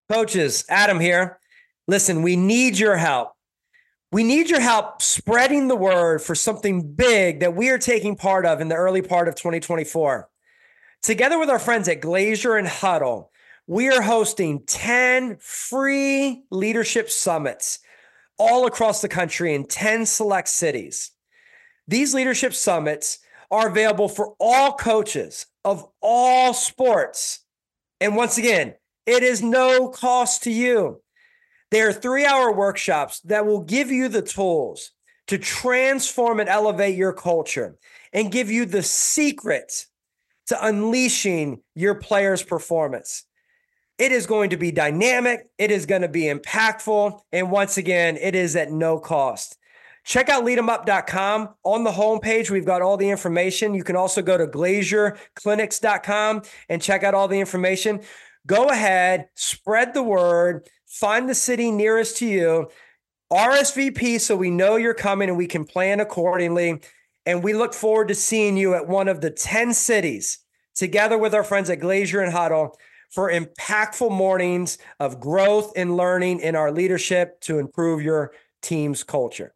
Coaches, Adam here. Listen, we need your help. We need your help spreading the word for something big that we are taking part of in the early part of 2024. Together with our friends at Glazier and Huddle, we are hosting 10 free leadership summits all across the country in 10 select cities. These leadership summits are available for all coaches of all sports. And once again, it is no cost to you. They are 3-hour workshops that will give you the tools to transform and elevate your culture and give you the secret to unleashing your players' performance. It is going to be dynamic. It is going to be impactful. And once again, it is at no cost. Check out leademup.com. On the homepage, we've got all the information. You can also go to glazierclinics.com and check out all the information. Go ahead, spread the word, find the city nearest to you, RSVP so we know you're coming and we can plan accordingly. And we look forward to seeing you at one of the 10 cities together with our friends at Glazier and Huddle for impactful mornings of growth and learning in our leadership to improve your team's culture.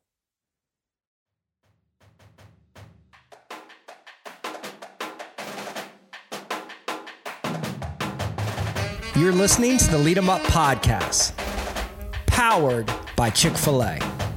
You're listening to the Lead 'em Up podcast, powered by Chick-fil-A.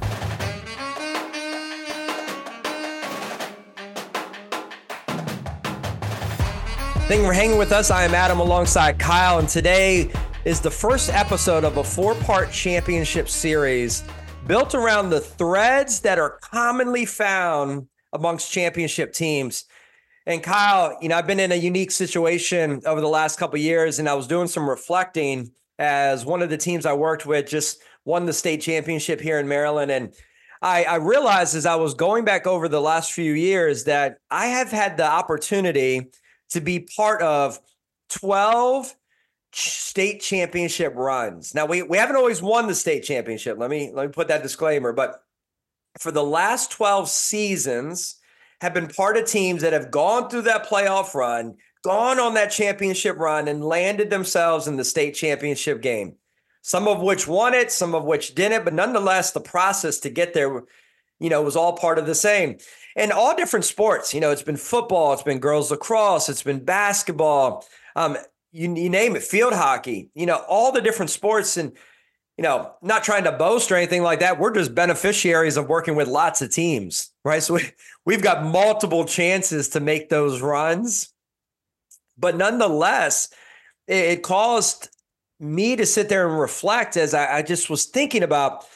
Thank you for hanging with us. I am Adam alongside Kyle, and today is the first episode of a 4-part championship series built around the threads that are commonly found amongst championship teams. And Kyle, I've been in a unique situation over the last couple of years, and I was doing some reflecting as one of the teams I worked with just won the state championship here in Maryland. And I realized as I was going back over the last few years that I have had the opportunity to be part of 12 state championship runs. Now, we haven't always won the state championship. Let me put that disclaimer. But for the last 12 seasons, have been part of teams that have gone through that playoff run, gone on that championship run, and landed themselves in the state championship game. Some of which won it, some of which didn't, but nonetheless, the process to get there, was all part of the same. And all different sports, it's been football, it's been girls lacrosse, it's been basketball, you name it, field hockey, all the different sports. And not trying to boast or anything like that. We're just beneficiaries of working with lots of teams, right? So we've got multiple chances to make those runs. But nonetheless, it caused me to sit there and reflect as I just was thinking about,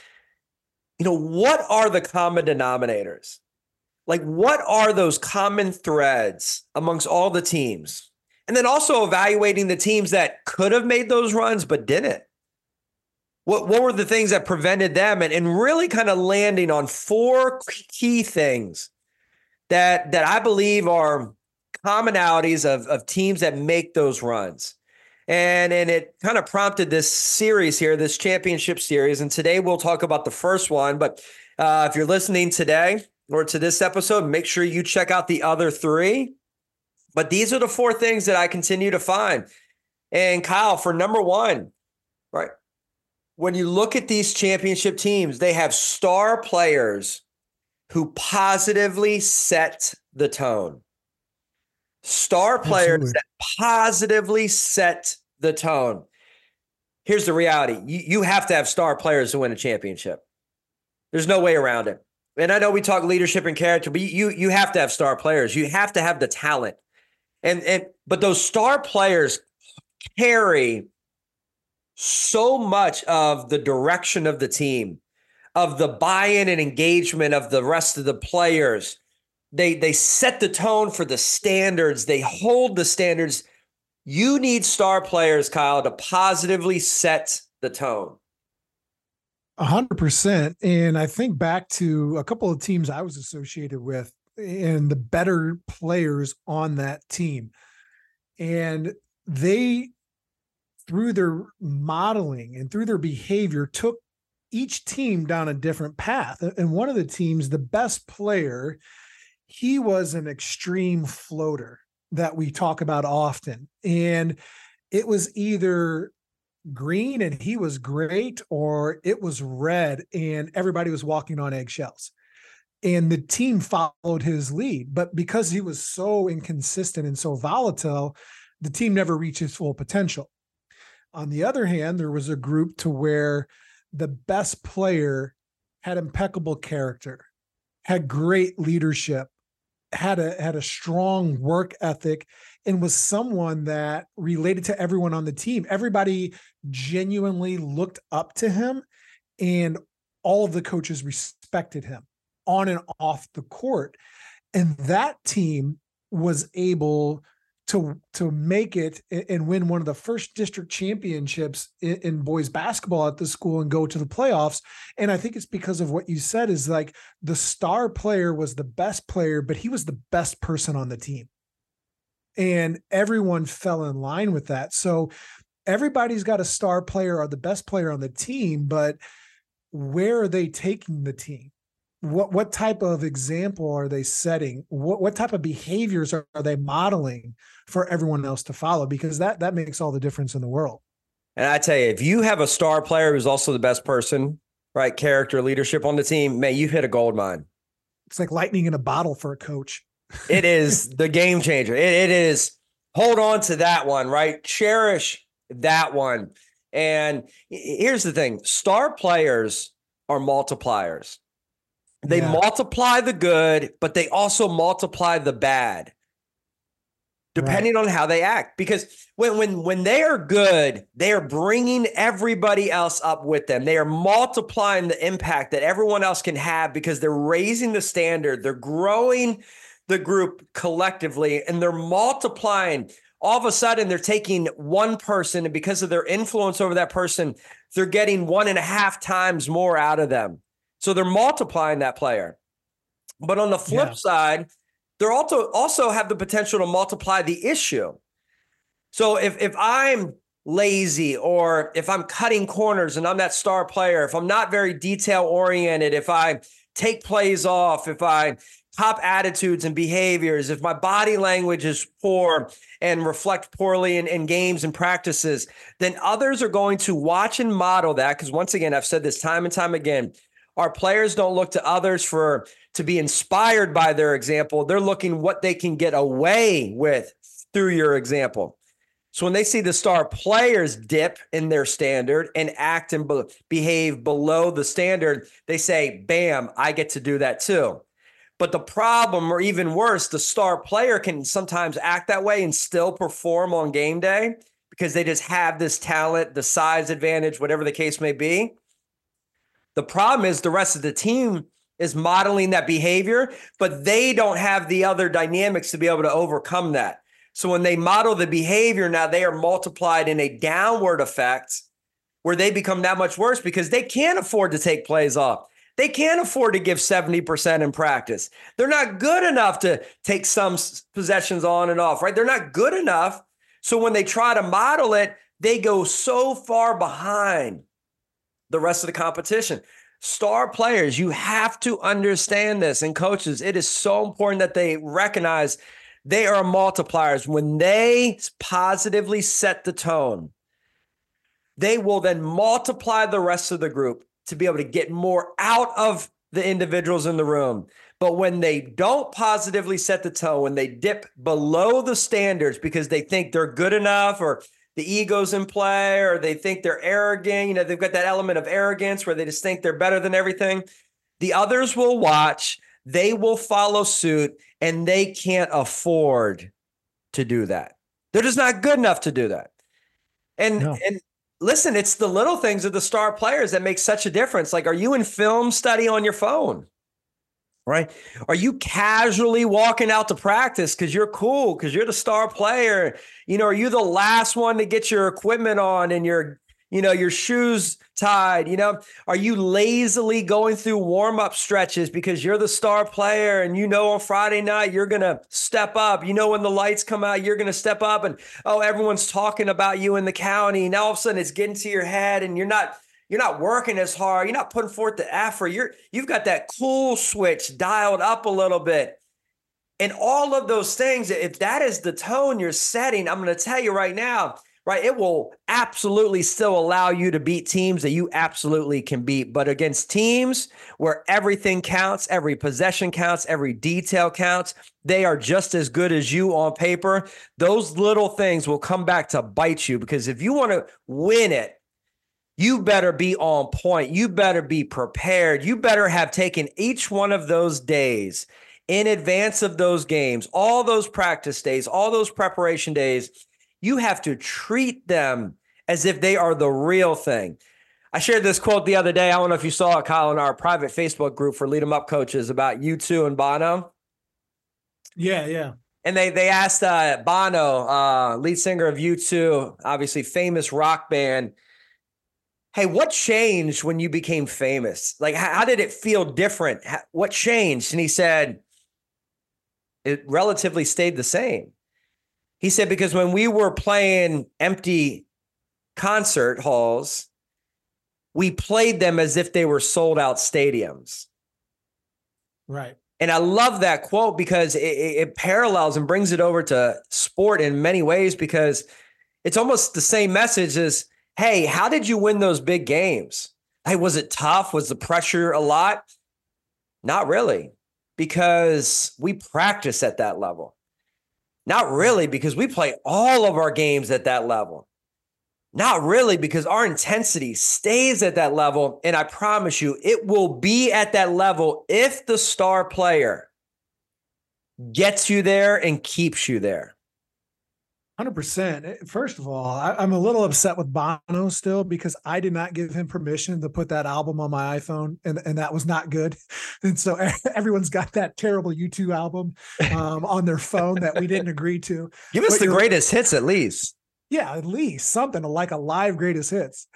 what are the common denominators? Like, what are those common threads amongst all the teams? And then also evaluating the teams that could have made those runs but didn't. What were the things that prevented them? And really kind of landing on 4 key things that I believe are commonalities of teams that make those runs. And it kind of prompted this series here, this championship series. And today we'll talk about the first one. But if you're listening today or to this episode, make sure you check out the other 3. But these are the 4 things that I continue to find. And Kyle, for number 1, right? When you look at these championship teams, they have star players who positively set the tone. Star players Absolutely. that positively set the tone. Here's the reality. You have to have star players to win a championship. There's no way around it. And I know we talk leadership and character, but you have to have star players. You have to have the talent. But those star players carry so much of the direction of the team, of the buy-in and engagement of the rest of the players. They set the tone for the standards. They hold the standards. You need star players, Kyle, to positively set the tone. 100%. And I think back to a couple of teams I was associated with and the better players on that team. And they, through their modeling and through their behavior, took each team down a different path. And one of the teams, the best player, he was an extreme floater that we talk about often. And it was either green and he was great, or it was red and everybody was walking on eggshells. And the team followed his lead. But because he was so inconsistent and so volatile, the team never reached its full potential. On the other hand, there was a group to where the best player had impeccable character, had great leadership, had a strong work ethic, and was someone that related to everyone on the team. Everybody genuinely looked up to him, and all of the coaches respected him on and off the court. And that team was able to make it and win one of the first district championships in boys basketball at the school and go to the playoffs. And I think it's because of what you said, is like the star player was the best player, but he was the best person on the team. And everyone fell in line with that. So everybody's got a star player or the best player on the team, but where are they taking the team? What type of example are they setting? What type of behaviors are they modeling for everyone else to follow? Because that makes all the difference in the world. And I tell you, if you have a star player who's also the best person, right, character, leadership on the team, man, you've hit a gold mine. It's like lightning in a bottle for a coach. It is the game changer. It is. Hold on to that one, right? Cherish that one. And here's the thing. Star players are multipliers. They multiply the good, but they also multiply the bad, depending on how they act. Because when they are good, they are bringing everybody else up with them. They are multiplying the impact that everyone else can have because they're raising the standard. They're growing the group collectively, and they're multiplying. All of a sudden, they're taking one person, and because of their influence over that person, they're getting 1.5 times more out of them. So they're multiplying that player. But on the flip side, they're also have the potential to multiply the issue. So if I'm lazy, or if I'm cutting corners and I'm that star player, if I'm not very detail oriented, if I take plays off, if I cop attitudes and behaviors, if my body language is poor and reflect poorly in games and practices, then others are going to watch and model that. Because once again, I've said this time and time again, our players don't look to others to be inspired by their example. They're looking what they can get away with through your example. So when they see the star players dip in their standard and act and behave below the standard, they say, bam, I get to do that too. But the problem, or even worse, the star player can sometimes act that way and still perform on game day because they just have this talent, the size advantage, whatever the case may be. The problem is the rest of the team is modeling that behavior, but they don't have the other dynamics to be able to overcome that. So when they model the behavior, now they are multiplied in a downward effect where they become that much worse because they can't afford to take plays off. They can't afford to give 70% in practice. They're not good enough to take some possessions on and off, right? They're not good enough. So when they try to model it, they go so far behind the rest of the competition. Star players, you have to understand this. And coaches, it is so important that they recognize they are multipliers. When they positively set the tone, they will then multiply the rest of the group to be able to get more out of the individuals in the room. But when they don't positively set the tone, when they dip below the standards because they think they're good enough, or the ego's in play, or they think they're arrogant, they've got that element of arrogance where they just think they're better than everything. The others will watch, they will follow suit, and they can't afford to do that. They're just not good enough to do that. And listen, it's the little things of the star players that make such a difference. Like, are you in film study on your phone? Right? Are you casually walking out to practice because you're cool, because you're the star player? Are you the last one to get your equipment on and your shoes tied? Are you lazily going through warm-up stretches because you're the star player and on Friday night you're going to step up? When the lights come out, you're going to step up, and everyone's talking about you in the county. Now all of a sudden it's getting to your head and you're not working as hard. You're not putting forth the effort. You've got that cool switch dialed up a little bit. And all of those things, if that is the tone you're setting, I'm going to tell you right now, right? It will absolutely still allow you to beat teams that you absolutely can beat. But against teams where everything counts, every possession counts, every detail counts, they are just as good as you on paper. Those little things will come back to bite you, because if you want to win it, you better be on point. You better be prepared. You better have taken each one of those days in advance of those games, all those practice days, all those preparation days. You have to treat them as if they are the real thing. I shared this quote the other day. I don't know if you saw it, Kyle, in our private Facebook group for Lead 'em Up coaches about U2 and Bono. Yeah. And they asked Bono, lead singer of U2, obviously famous rock band, hey, what changed when you became famous? Like, how did it feel different? What changed? And he said, it relatively stayed the same. He said, because when we were playing empty concert halls, we played them as if they were sold out stadiums. Right. And I love that quote because it parallels and brings it over to sport in many ways, because it's almost the same message as, hey, how did you win those big games? Hey, was it tough? Was the pressure a lot? Not really, because we practice at that level. Not really, because we play all of our games at that level. Not really, because our intensity stays at that level. And I promise you, it will be at that level if the star player gets you there and keeps you there. 100%. First of all, I'm a little upset with Bono still, because I did not give him permission to put that album on my iPhone, and that was not good. And so everyone's got that terrible U2 album on their phone that we didn't agree to. Give us the greatest hits at least. Yeah, at least something like a live greatest hits.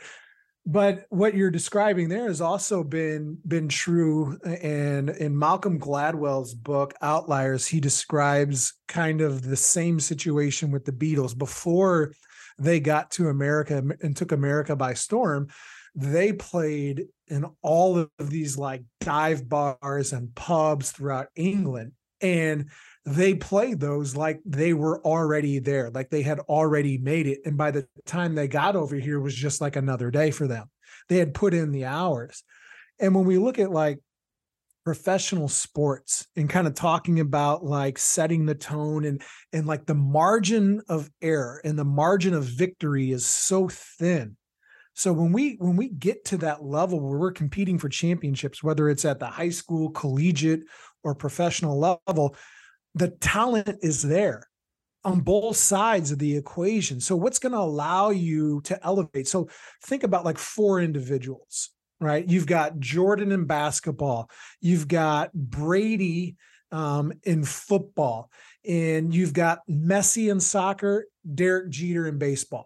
But what you're describing there has also been true. And in Malcolm Gladwell's book, Outliers, he describes kind of the same situation with the Beatles. Before they got to America and took America by storm, they played in all of these like dive bars and pubs throughout England. And they played those like they were already there, like they had already made it. And by the time they got over here, it was just like another day for them. They had put in the hours. And when we look at like professional sports and kind of talking about like setting the tone and like the margin of error and the margin of victory is so thin. So when we get to that level where we're competing for championships, whether it's at the high school, collegiate, or professional level, the talent is there on both sides of the equation. So what's going to allow you to elevate? So think about like four individuals, right? You've got Jordan in basketball, you've got Brady in football, and you've got Messi in soccer, Derek Jeter in baseball.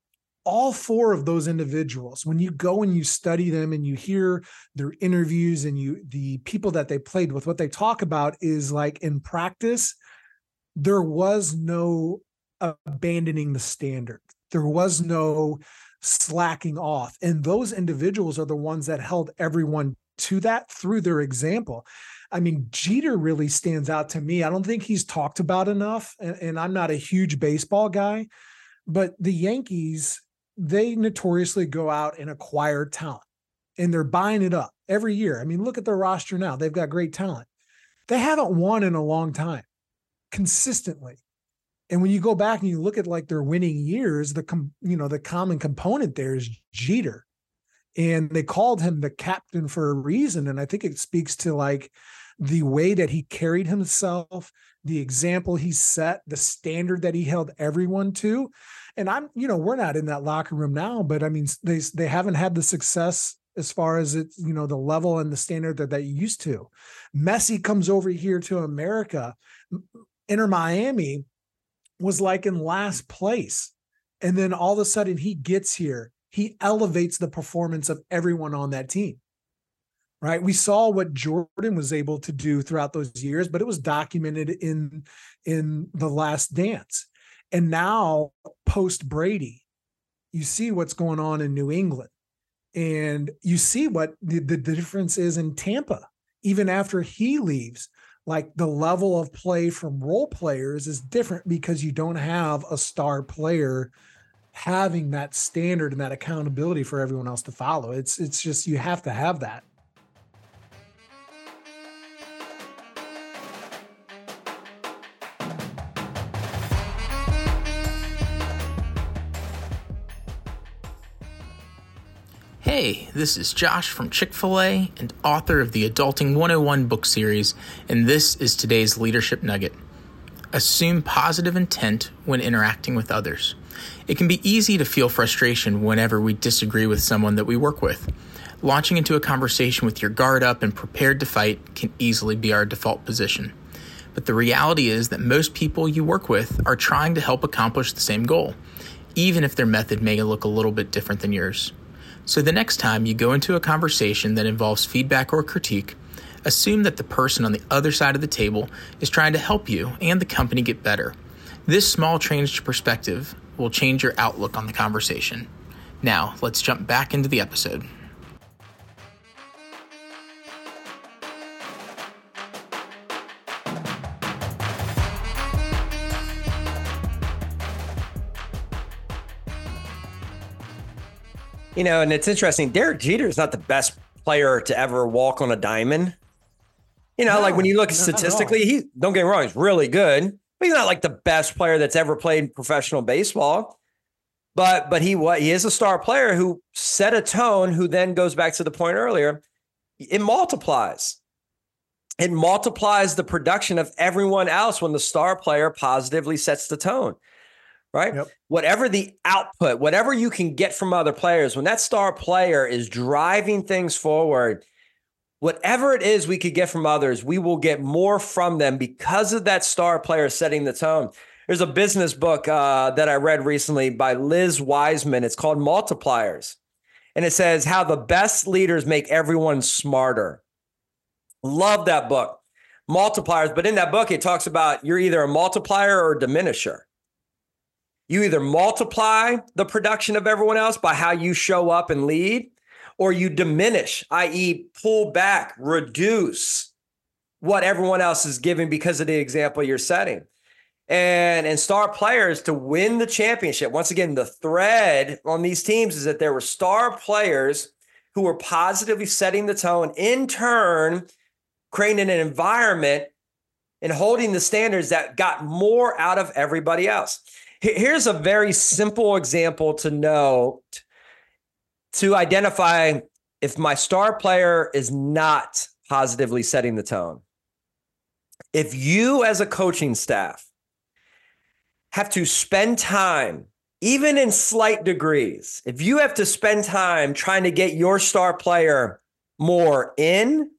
All four of those individuals, when you go and you study them and you hear their interviews and the people that they played with, what they talk about is like in practice, there was no abandoning the standard. There was no slacking off. And those individuals are the ones that held everyone to that through their example. I mean, Jeter really stands out to me. I don't think he's talked about enough. And I'm not a huge baseball guy, but the Yankees, they notoriously go out and acquire talent, and they're buying it up every year. I mean, look at their roster now. They've got great talent. They haven't won in a long time consistently. And when you go back and you look at like their winning years, the common component there is Jeter. And they called him the captain for a reason. And I think it speaks to like the way that he carried himself, the example he set, the standard that he held everyone to. And we're not in that locker room now, but I mean, they haven't had the success as far as it's, the level and the standard that they used to. Messi comes over here to America. Inter Miami was like in last place. And then all of a sudden he gets here. He elevates the performance of everyone on that team, right? We saw what Jordan was able to do throughout those years, but it was documented in The Last Dance. And now post Brady, you see what's going on in New England, and you see what the difference is in Tampa. Even after he leaves, like the level of play from role players is different because you don't have a star player having that standard and that accountability for everyone else to follow. It's just, you have to have that. Hey, this is Josh from Chick-fil-A and author of the Adulting 101 book series, and this is today's leadership nugget. Assume positive intent when interacting with others. It can be easy to feel frustration whenever we disagree with someone that we work with. Launching into a conversation with your guard up and prepared to fight can easily be our default position. But the reality is that most people you work with are trying to help accomplish the same goal, even if their method may look a little bit different than yours. So the next time you go into a conversation that involves feedback or critique, assume that the person on the other side of the table is trying to help you and the company get better. This small change to perspective will change your outlook on the conversation. Now, let's jump back into the episode. You know, and it's interesting. Derek Jeter is not the best player to ever walk on a diamond. You know, like when you look statistically, don't get me wrong, he's really good, but he's not like the best player that's ever played professional baseball. But he is a star player who set a tone, who then goes back to the point earlier. It multiplies. It multiplies the production of everyone else when the star player positively sets the tone. Right? Yep. Whatever the output, whatever you can get from other players, when that star player is driving things forward, whatever it is we could get from others, we will get more from them because of that star player setting the tone. There's a business book that I read recently by Liz Wiseman. It's called Multipliers. And it says how the best leaders make everyone smarter. Love that book, Multipliers. But in that book, it talks about you're either a multiplier or a diminisher. You either multiply the production of everyone else by how you show up and lead, or you diminish, i.e. pull back, reduce what everyone else is giving because of the example you're setting. And star players to win the championship, once again, the thread on these teams is that there were star players who were positively setting the tone, in turn, creating an environment and holding the standards that got more out of everybody else. Here's a very simple example to note to identify if my star player is not positively setting the tone. If you as a coaching staff have to spend time, even in slight degrees, if you have to spend time trying to get your star player more in,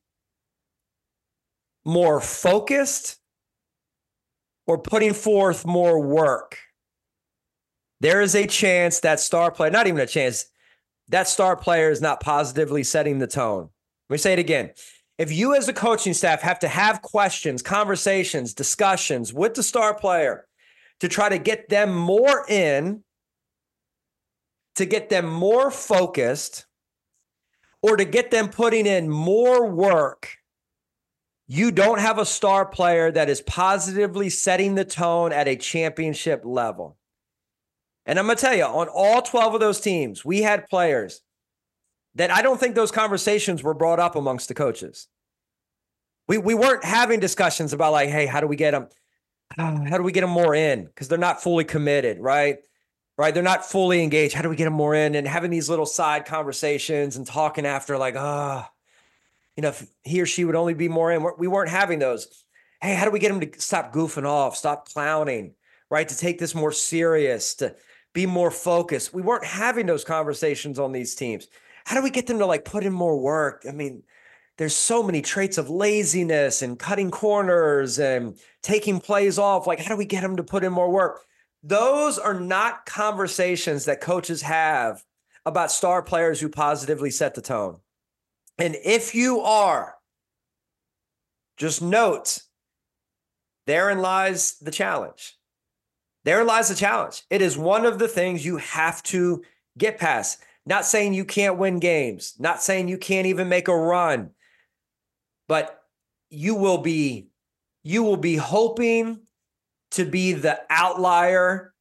more focused, or putting forth more work, there is a chance that star player, not even a chance, that star player is not positively setting the tone. Let me say it again. If you as a coaching staff have to have questions, conversations, discussions with the star player to try to get them more in, to get them more focused, or to get them putting in more work, you don't have a star player that is positively setting the tone at a championship level. And I'm going to tell you, on all 12 of those teams, we had players that I don't think those conversations were brought up amongst the coaches. We weren't having discussions about like, hey, how do we get them more in? Because they're not fully committed, right? Right? They're not fully engaged. How do we get them more in? And having these little side conversations and talking after like, if he or she would only be more in. We weren't having those. Hey, how do we get them to stop goofing off, stop clowning, right? To take this more serious, to be more focused. We weren't having those conversations on these teams. How do we get them to like put in more work? I mean, there's so many traits of laziness and cutting corners and taking plays off. Like, how do we get them to put in more work? Those are not conversations that coaches have about star players who positively set the tone. And if you are, just note, therein lies the challenge. Therein lies the challenge. It is one of the things you have to get past. Not saying you can't win games, not saying you can't even make a run, but you will be hoping to be the outlier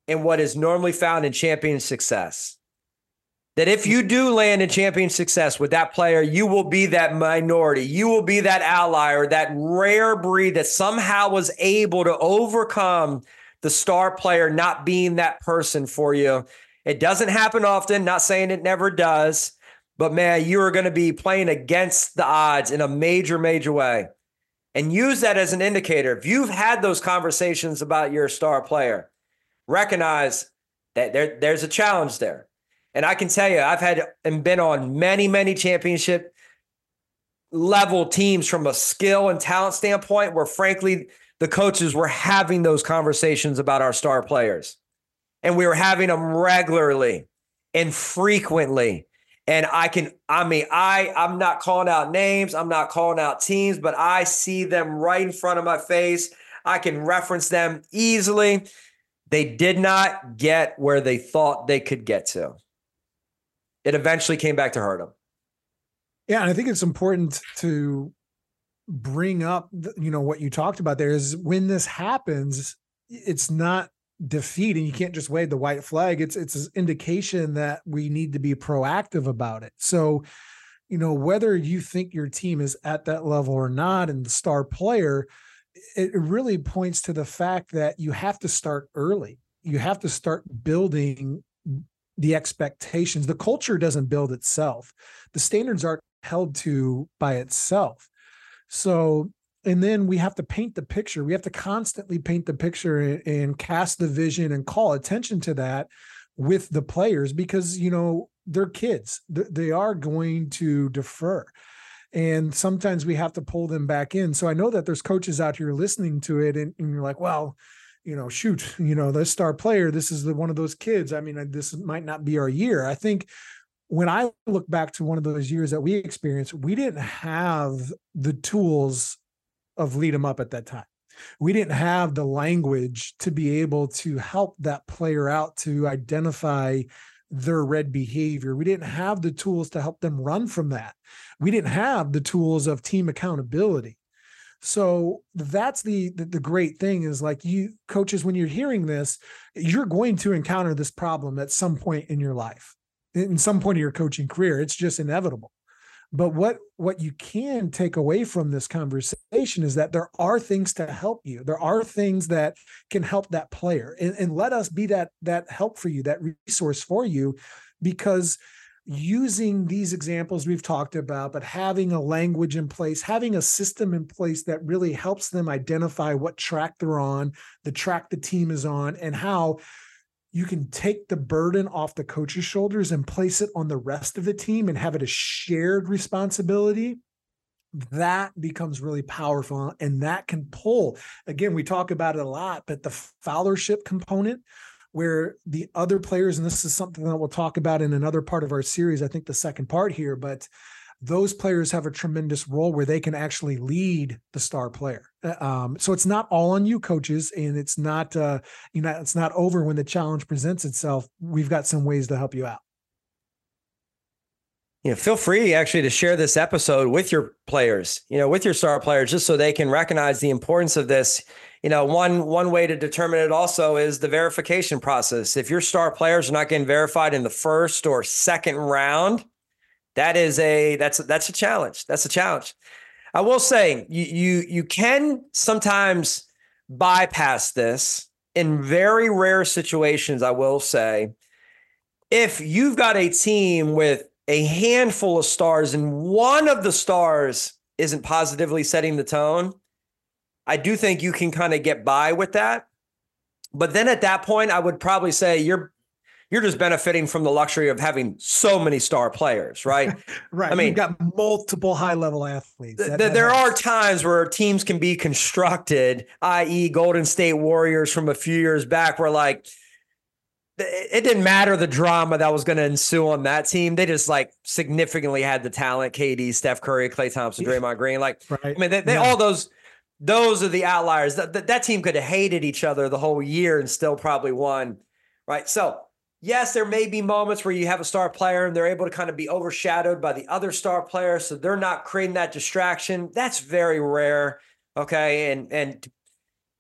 in what is normally found in champion success. That if you do land in champion success with that player, you will be that minority. You will be that outlier, that rare breed that somehow was able to overcome the star player not being that person for you. It doesn't happen often, not saying it never does, but man, you are going to be playing against the odds in a major, major way. And use that as an indicator. If you've had those conversations about your star player, recognize that there's a challenge there. And I can tell you, I've had and been on many, many championship level teams from a skill and talent standpoint where, frankly, the coaches were having those conversations about our star players. And we were having them regularly and frequently. And I'm not calling out names. I'm not calling out teams, but I see them right in front of my face. I can reference them easily. They did not get where they thought they could get to. It eventually came back to hurt them. Yeah, and I think it's important to bring up, what you talked about there is when this happens, it's not defeat and you can't just wave the white flag. It's an indication that we need to be proactive about it. So, whether you think your team is at that level or not and the star player, it really points to the fact that you have to start early. You have to start building the expectations. The culture doesn't build itself. The standards aren't held to by itself. So, and then we have to paint the picture. We have to constantly paint the picture and cast the vision and call attention to that with the players because, they're kids. They are going to defer. And sometimes we have to pull them back in. So I know that there's coaches out here listening to it and you're like, well, this star player, this is one of those kids. I mean, this might not be our year. I think when I look back to one of those years that we experienced, we didn't have the tools of lead them up at that time. We didn't have the language to be able to help that player out to identify their red behavior. We didn't have the tools to help them run from that. We didn't have the tools of team accountability. So that's the great thing is like you coaches, when you're hearing this, you're going to encounter this problem at some point in your life, in some point of your coaching career. It's just inevitable. But what you can take away from this conversation is that there are things to help you. There are things that can help that player and let us be that help for you, that resource for you, because using these examples we've talked about, but having a language in place, having a system in place that really helps them identify what track they're on, the track the team is on, and how you can take the burden off the coach's shoulders and place it on the rest of the team and have it a shared responsibility. That becomes really powerful. And that can pull, again, we talk about it a lot, but the followership component where the other players, and this is something that we'll talk about in another part of our series, I think the second part here, but those players have a tremendous role where they can actually lead the star player. So it's not all on you, coaches, and it's not, it's not over when the challenge presents itself. We've got some ways to help you out. Feel free actually to share this episode with your players, with your star players, just so they can recognize the importance of this. One way to determine it also is the verification process. If your star players are not getting verified in the first or second round, that's a challenge. That's a challenge. I will say you can sometimes bypass this in very rare situations. I will say, if you've got a team with a handful of stars and one of the stars isn't positively setting the tone, I do think you can kind of get by with that. But then at that point, I would probably say you're just benefiting from the luxury of having so many star players, right? Right. I mean, you've got multiple high-level athletes. There are times where teams can be constructed, i.e. Golden State Warriors from a few years back, where like it didn't matter the drama that was going to ensue on that team. They just like significantly had the talent: KD, Steph Curry, Klay Thompson, Draymond Green. Like, right. I mean, they all those are the outliers. That team could have hated each other the whole year and still probably won, right? So yes, there may be moments where you have a star player and they're able to kind of be overshadowed by the other star player, so they're not creating that distraction. That's very rare, okay? And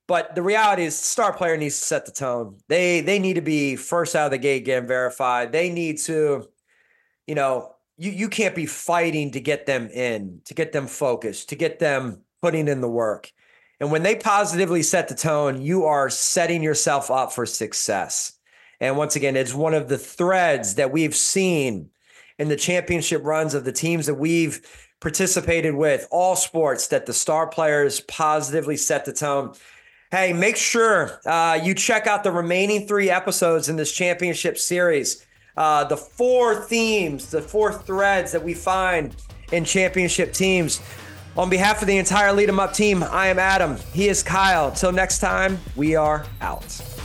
But the reality is, star player needs to set the tone. They need to be first out of the gate getting verified. They need to, you can't be fighting to get them in, to get them focused, to get them putting in the work. And when they positively set the tone, you are setting yourself up for success. And once again, it's one of the threads that we've seen in the championship runs of the teams that we've participated with, all sports, that the star players positively set the tone. Hey, make sure you check out the remaining 3 episodes in this championship series. The 4 themes, the 4 threads that we find in championship teams. On behalf of the entire Lead 'em Up team, I am Adam. He is Kyle. Till next time, we are out.